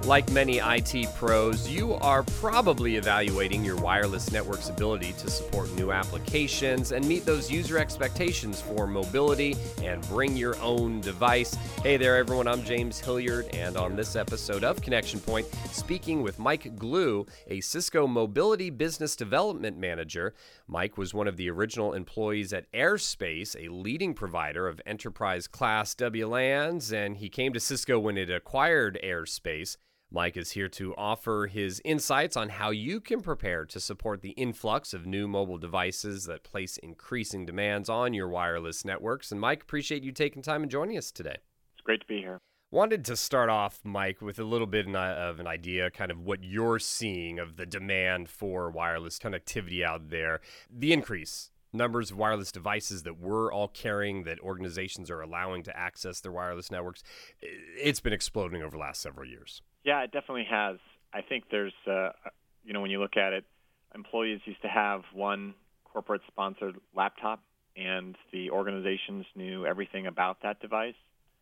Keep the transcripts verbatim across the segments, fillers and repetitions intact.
Like many I T pros, you are probably evaluating your wireless network's ability to support new applications and meet those user expectations for mobility and bring your own device. Hey there, everyone. I'm James Hilliard, and on this episode of Connection Point, speaking with Mike Glue, a Cisco Mobility Business Development Manager. Mike was one of the original employees at Airspace, a leading provider of enterprise-class W LANs, and he came to Cisco when it acquired Airspace. Mike is here to offer his insights on how you can prepare to support the influx of new mobile devices that place increasing demands on your wireless networks. And Mike, appreciate you taking time and joining us today. It's great to be here. Wanted to start off, Mike, with a little bit of an idea, kind of what you're seeing of the demand for wireless connectivity out there, the increase. Numbers of wireless devices that we're all carrying, that organizations are allowing to access their wireless networks, it's been exploding over the last several years. Yeah, it definitely has. I think there's, uh, you know, when you look at it, employees used to have one corporate-sponsored laptop, and the organizations knew everything about that device.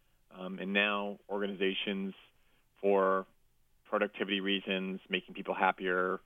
Um, and now organizations, for productivity reasons, making people happier,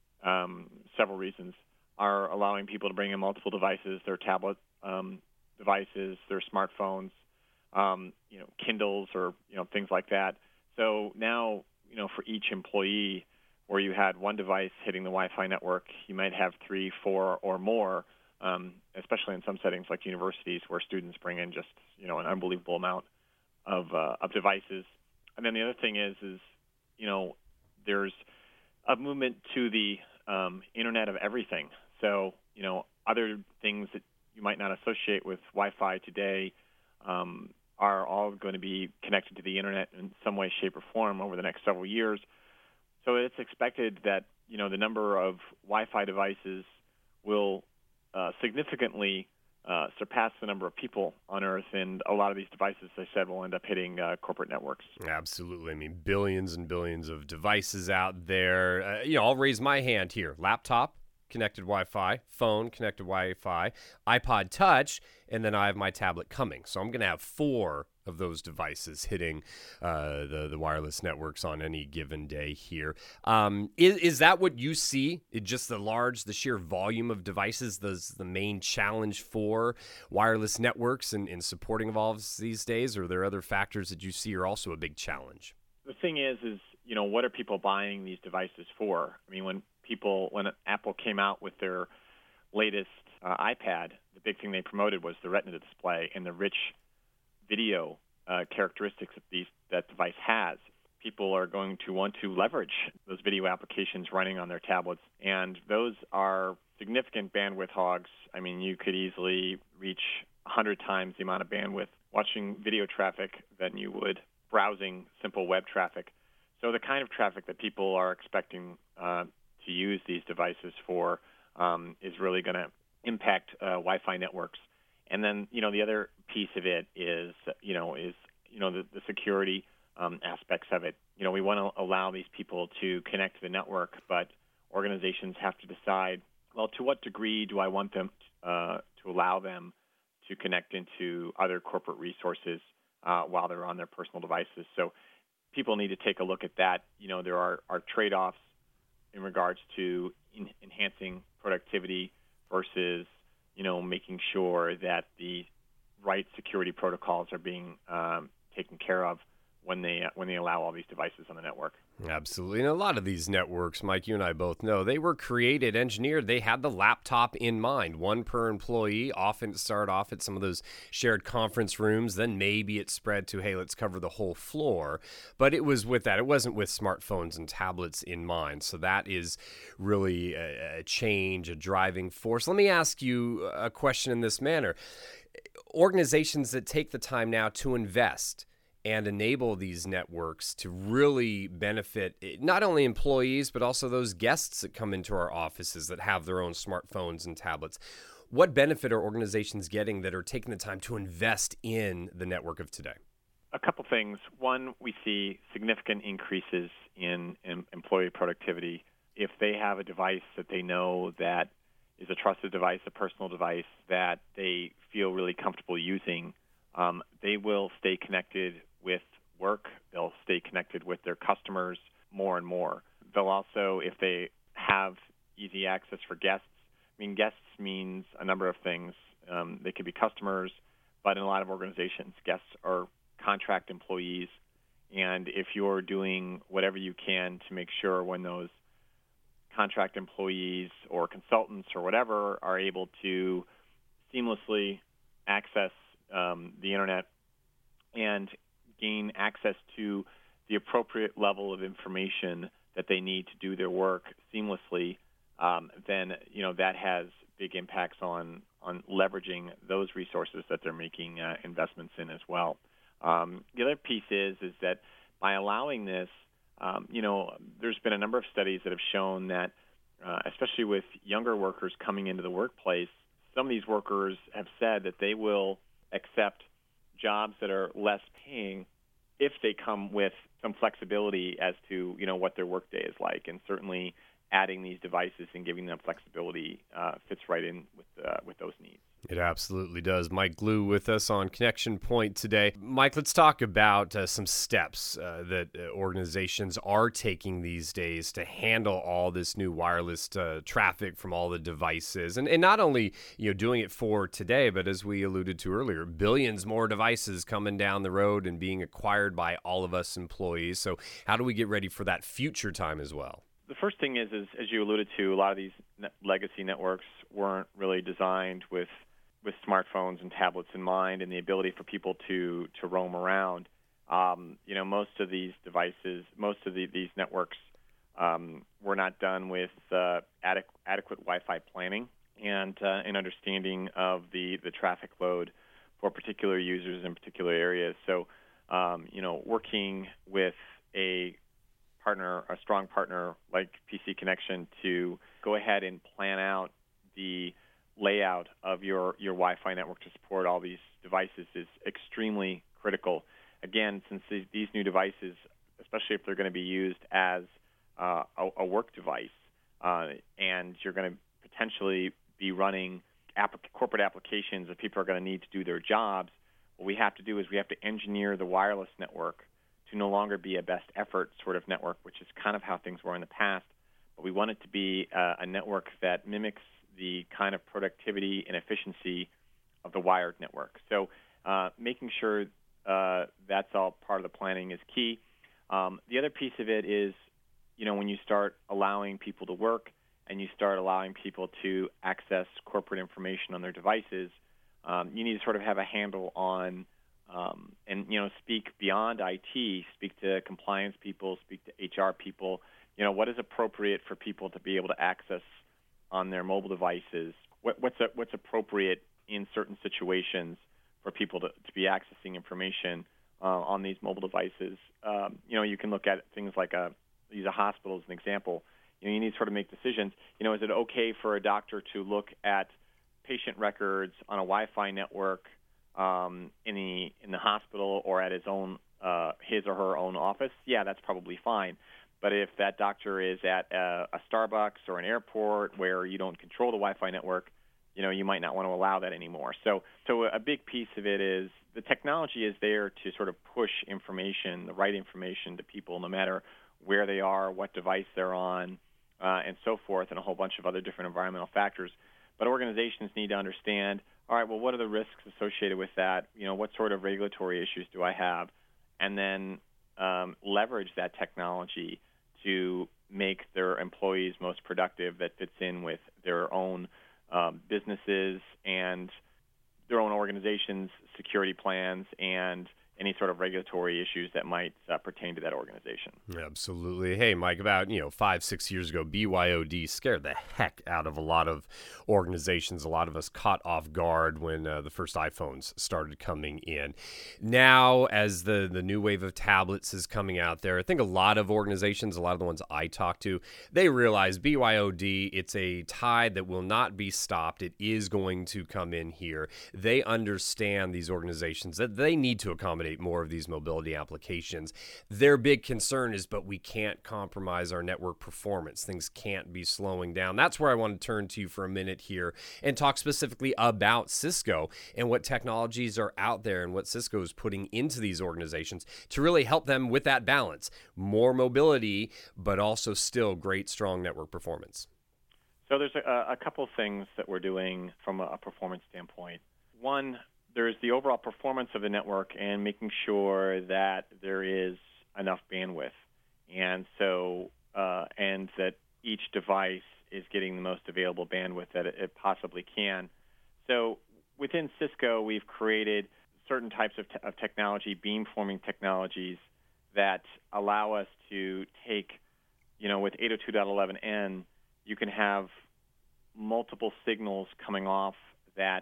um, several reasons, are allowing people to bring in multiple devices, their tablet um, devices, their smartphones, um, you know, Kindles, or you know, things like that. So now, you know, for each employee, where you had one device hitting the Wi-Fi network, you might have three, four, or more, um, especially in some settings like universities where students bring in just, you know, an unbelievable amount of uh, of devices. And then the other thing is, is you know, there's a movement to the um, Internet of Everything. So, you know, other things that you might not associate with Wi-Fi today um, are all going to be connected to the Internet in some way, shape, or form over the next several years. So it's expected that, you know, the number of Wi-Fi devices will uh, significantly uh, surpass the number of people on Earth, and a lot of these devices, as I said, will end up hitting uh, corporate networks. Absolutely. I mean, billions and billions of devices out there. Uh, you know, I'll raise my hand here. Laptop, connected Wi-Fi, phone, connected Wi-Fi, iPod Touch, and then I have my tablet coming. So I'm going to have four of those devices hitting uh, the, the wireless networks on any given day here. Um, is, is that what you see? It just the large, the sheer volume of devices, the, the main challenge for wireless networks and, and supporting of all of these days? Or are there other factors that you see are also a big challenge? The thing is, is, you know, what are people buying these devices for? I mean, when people, when Apple came out with their latest uh, iPad, the big thing they promoted was the Retina display and the rich video uh, characteristics that these that device has. People are going to want to leverage those video applications running on their tablets, and those are significant bandwidth hogs. I mean, you could easily reach one hundred times the amount of bandwidth watching video traffic than you would browsing simple web traffic. So the kind of traffic that people are expecting uh, to use these devices for um, is really going to impact uh, Wi-Fi networks. And then, you know, the other piece of it is, you know, is you know the, the security um, aspects of it. You know, we want to allow these people to connect to the network, but organizations have to decide, well, to what degree do I want them uh, to allow them to connect into other corporate resources uh, while they're on their personal devices. So people need to take a look at that. You know, there are, are trade-offs in regards to in, enhancing productivity versus, you know, making sure that the right security protocols are being um, taken care of when they when they allow all these devices on the network. Absolutely. And a lot of these networks, Mike, you and I both know, they were created, engineered. They had the laptop in mind, one per employee. Often start off at some of those shared conference rooms. Then maybe it spread to, hey, let's cover the whole floor. But it was with that. It wasn't with smartphones and tablets in mind. So that is really a, a change, a driving force. Let me ask you a question in this manner. Organizations that take the time now to invest and enable these networks to really benefit not only employees, but also those guests that come into our offices that have their own smartphones and tablets. What benefit are organizations getting that are taking the time to invest in the network of today? A couple things. One, we see significant increases in, in employee productivity. If they have a device that they know that is a trusted device, a personal device that they feel really comfortable using, um, they will stay connected with work. They'll stay connected with their customers more and more. They'll also, if they have easy access for guests, I mean, guests means a number of things. Um, they could be customers, but in a lot of organizations, guests are contract employees. And if you're doing whatever you can to make sure when those contract employees or consultants or whatever are able to seamlessly access um, the internet and gain access to the appropriate level of information that they need to do their work seamlessly, um, then you know that has big impacts on on leveraging those resources that they're making uh, investments in as well. Um, the other piece is is that by allowing this, um, you know, there's been a number of studies that have shown that, uh, especially with younger workers coming into the workplace, some of these workers have said that they will accept jobs that are less paying if they come with some flexibility as to, you know, what their workday is like. And certainly adding these devices and giving them flexibility uh, fits right in with uh, with those needs. It absolutely does. Mike Glue with us on Connection Point today. Mike, let's talk about uh, some steps uh, that uh, organizations are taking these days to handle all this new wireless uh, traffic from all the devices. And, and not only, you know, doing it for today, but as we alluded to earlier, billions more devices coming down the road and being acquired by all of us employees. So how do we get ready for that future time as well? The first thing is, is, as you alluded to, a lot of these net- legacy networks weren't really designed with with smartphones and tablets in mind and the ability for people to, to roam around. Um, you know, most of these devices, most of the, these networks um, were not done with uh, adequ- adequate Wi-Fi planning and uh, an understanding of the, the traffic load for particular users in particular areas. So, um, you know, working with a partner, a strong partner like P C Connection to go ahead and plan out the layout of your, your Wi-Fi network to support all these devices is extremely critical. Again, since these, these new devices, especially if they're going to be used as uh, a, a work device, uh, and you're going to potentially be running app- corporate applications that people are going to need to do their jobs, what we have to do is we have to engineer the wireless network to no longer be a best effort sort of network, which is kind of how things were in the past. But we want it to be uh, a network that mimics the kind of productivity and efficiency of the wired network. So uh, making sure uh, that's all part of the planning is key. Um, the other piece of it is, you know, when you start allowing people to work and you start allowing people to access corporate information on their devices, um, you need to sort of have a handle on um, and, you know, speak beyond I T, speak to compliance people, speak to H R people, you know, what is appropriate for people to be able to access on their mobile devices, what, what's a, what's appropriate in certain situations for people to, to be accessing information uh, on these mobile devices. Um, you know, you can look at things like a, use a hospital as an example. You know, you need to sort of make decisions. You know, is it okay for a doctor to look at patient records on a Wi-Fi network um, in the in the hospital or at his own uh, his or her own office? Yeah, that's probably fine. But if that doctor is at a, a Starbucks or an airport where you don't control the Wi-Fi network, you know, you might not want to allow that anymore. So, so a big piece of it is the technology is there to sort of push information, the right information to people, no matter where they are, what device they're on, uh, and so forth, and a whole bunch of other different environmental factors. But organizations need to understand, all right, well, what are the risks associated with that? You know, what sort of regulatory issues do I have? And then um, leverage that technology to make their employees most productive that fits in with their own um, businesses and their own organizations' security plans and any sort of regulatory issues that might uh, pertain to that organization. Absolutely. Hey, Mike, about, you know, five, six years ago, B Y O D scared the heck out of a lot of organizations. A lot of us caught off guard when uh, the first iPhones started coming in. Now, as the, the new wave of tablets is coming out there, I think a lot of organizations, a lot of the ones I talk to, they realize B Y O D, it's a tide that will not be stopped. It is going to come in here. They understand, these organizations, that they need to accommodate automate more of these mobility applications. Their big concern is, but we can't compromise our network performance. Things can't be slowing down. That's where I want to turn to you for a minute here and talk specifically about Cisco and what technologies are out there and what Cisco is putting into these organizations to really help them with that balance. More mobility, but also still great, strong network performance. So there's a, a couple of things that we're doing from a performance standpoint. One, there's the overall performance of the network and making sure that there is enough bandwidth, and so uh, and that each device is getting the most available bandwidth that it, it possibly can. So within Cisco, we've created certain types of, te- of technology, beamforming technologies, that allow us to take, you know, with eight oh two dot eleven n, you can have multiple signals coming off that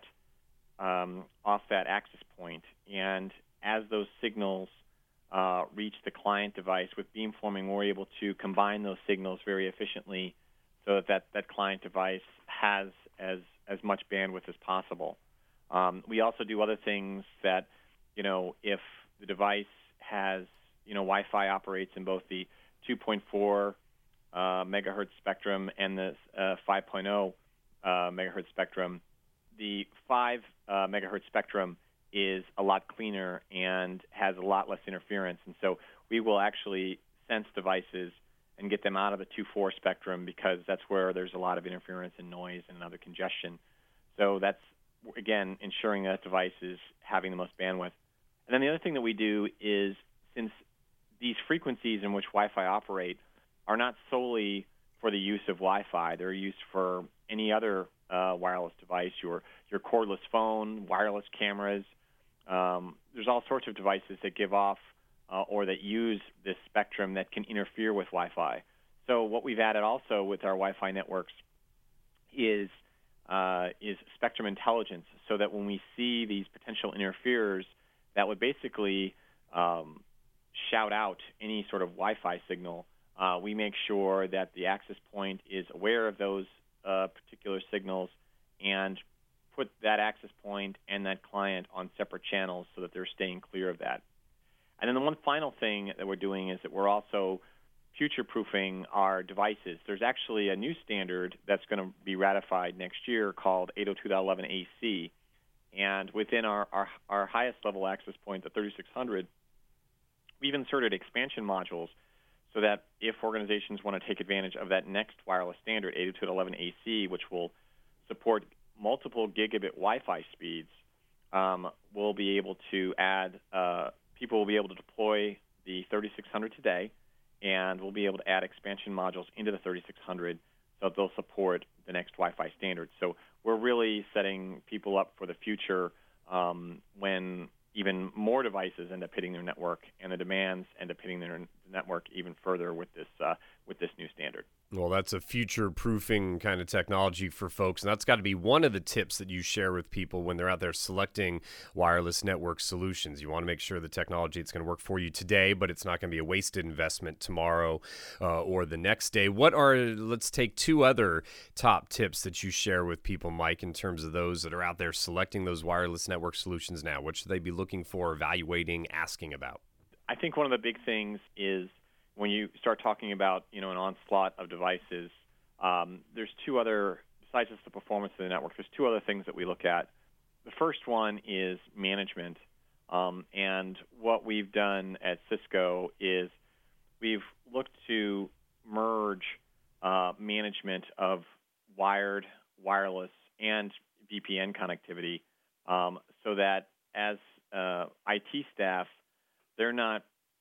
um, off that access point, and as those signals uh, reach the client device, with beamforming, we're able to combine those signals very efficiently, so that that, that client device has as as much bandwidth as possible. Um, we also do other things that, you know, if the device has, you know, Wi-Fi operates in both the two point four uh, megahertz spectrum and the uh, five point oh uh, megahertz spectrum. The five uh, megahertz spectrum is a lot cleaner and has a lot less interference, and so we will actually sense devices and get them out of the two point four spectrum, because that's where there's a lot of interference and noise and other congestion. So that's, again, ensuring that device is having the most bandwidth. And then the other thing that we do is, since these frequencies in which Wi-Fi operate are not solely for the use of Wi-Fi, they're used for any other uh, wireless device, your your cordless phone, wireless cameras. Um, there's all sorts of devices that give off uh, or that use this spectrum that can interfere with Wi-Fi. So what we've added also with our Wi-Fi networks is uh, is spectrum intelligence, so that when we see these potential interferers that would basically um, shout out any sort of Wi-Fi signal, uh, we make sure that the access point is aware of those uh, particular signals and put that access point and that client on separate channels so that they're staying clear of that. And then the one final thing that we're doing is that we're also future-proofing our devices. There's actually a new standard that's going to be ratified next year called eight oh two dot eleven A C. And within our, our, our highest level access point, the thirty-six hundred, we've inserted expansion modules so that if organizations want to take advantage of that next wireless standard, eight oh two dot eleven A C, which will support multiple gigabit Wi-Fi speeds, um, we'll be able to add, uh, people will be able to deploy the thirty-six hundred today, and we'll be able to add expansion modules into the thirty-six hundred so they'll support the next Wi-Fi standard. So we're really setting people up for the future um, when even more devices end up hitting their network, and the demands end up hitting their network even further with this uh, with this new standard. Well, that's a future-proofing kind of technology for folks, and that's got to be one of the tips that you share with people when they're out there selecting wireless network solutions. You want to make sure the technology is going to work for you today, but it's not going to be a wasted investment tomorrow uh, or the next day. What are, let's take two other top tips that you share with people, Mike, in terms of those that are out there selecting those wireless network solutions now. What should they be looking for, evaluating, asking about? I think one of the big things is when you start talking about, you know, an onslaught of devices, um, there's two other, besides just the performance of the network, there's two other things that we look at. The first one is management. Um, and what we've done at Cisco is we've looked to merge uh, management of wired, wireless, and V P N connectivity um, so that as uh, I T staff, they're not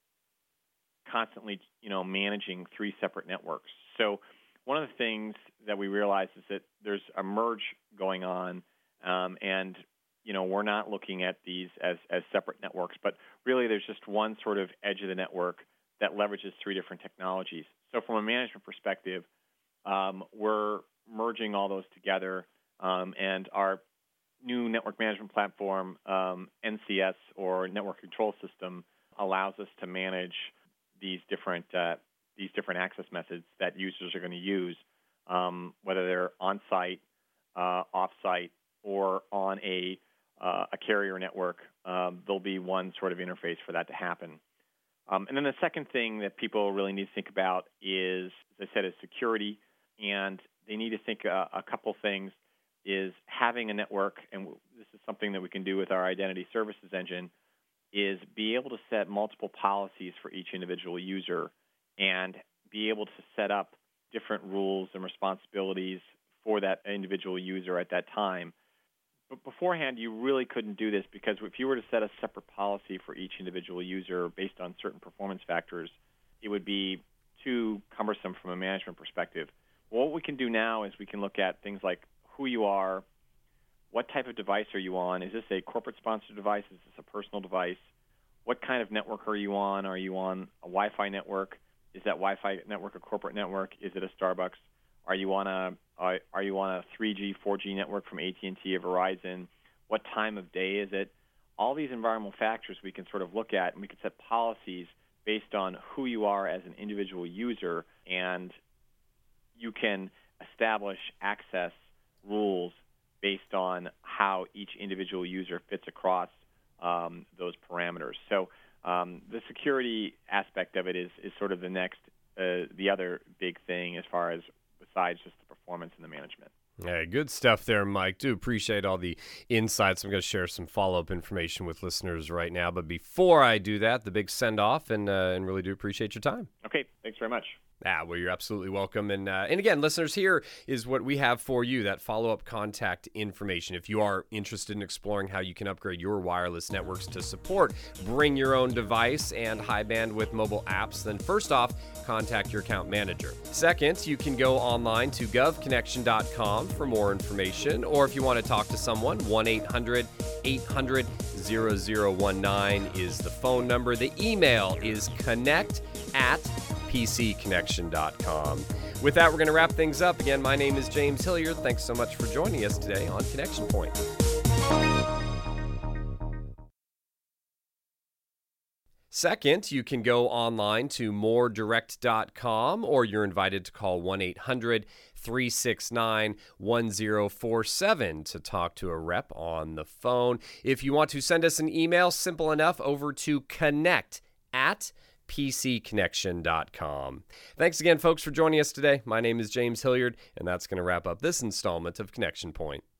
constantly, you know, managing three separate networks. So one of the things that we realize is that there's a merge going on, um, and, you know, we're not looking at these as, as separate networks, but really there's just one sort of edge of the network that leverages three different technologies. So from a management perspective, um, we're merging all those together, um, and our new network management platform, um, N C S, or Network Control System, allows us to manage these different uh, these different access methods that users are going to use, um, whether they're on-site, uh, off-site, or on a uh, a carrier network, um, there'll be one sort of interface for that to happen. Um, and then the second thing that people really need to think about is, as I said, is security. And they need to think uh, a couple things is having a network, and this is something that we can do with our identity services engine, is be able to set multiple policies for each individual user and be able to set up different rules and responsibilities for that individual user at that time. But beforehand, you really couldn't do this because if you were to set a separate policy for each individual user based on certain performance factors, it would be too cumbersome from a management perspective. Well, what we can do now is we can look at things like who you are, what type of device are you on? Is this a corporate-sponsored device? Is this a personal device? What kind of network are you on? Are you on a Wi-Fi network? Is that Wi-Fi network a corporate network? Is it a Starbucks? Are you on a uh, are you on a three G, four G network from A T and T or Verizon? What time of day is it? All these environmental factors we can sort of look at, and we can set policies based on who you are as an individual user, and you can establish access rules based on how each individual user fits across um, those parameters. So um, the security aspect of it is, is sort of the next, uh, the other big thing as far as besides just the performance and the management. Hey, good stuff there, Mike. Do appreciate all the insights. I'm going to share some follow-up information with listeners right now. But before I do that, the big send-off, and uh, and really do appreciate your time. Okay, thanks very much. Ah, well, you're absolutely welcome. And uh, and again, listeners, here is what we have for you, that follow-up contact information. If you are interested in exploring how you can upgrade your wireless networks to support bring your own device and high bandwidth mobile apps, then first off, contact your account manager. Second, you can go online to gov connection dot com for more information, or if you want to talk to someone, one eight hundred eight hundred zero zero one nine is the phone number. The email is connect at p c connection dot com. With that, we're going to wrap things up. Again, my name is James Hilliard. Thanks so much for joining us today on Connection Point. Second, you can go online to more direct dot com, or you're invited to call one eight hundred three six nine one zero four seven to talk to a rep on the phone. If you want to send us an email, simple enough, over to connect at p c connection dot com. Thanks again, folks, for joining us today. My name is James Hilliard, and that's going to wrap up this installment of Connection Point.